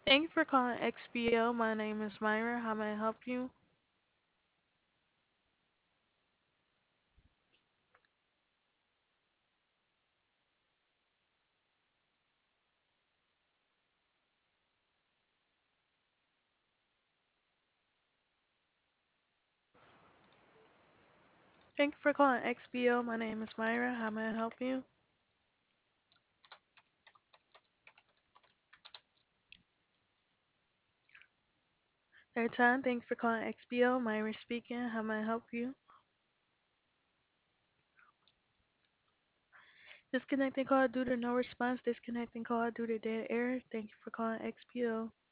Thank you for calling XPO. My name is Myra. How may I help you? Thank you for calling XPO. My name is Myra. How may I help you? Third time, thank you for calling XPO. Myra speaking. How may I help you? Disconnecting call due to no response. Disconnecting call due to dead air. Thank you for calling XPO.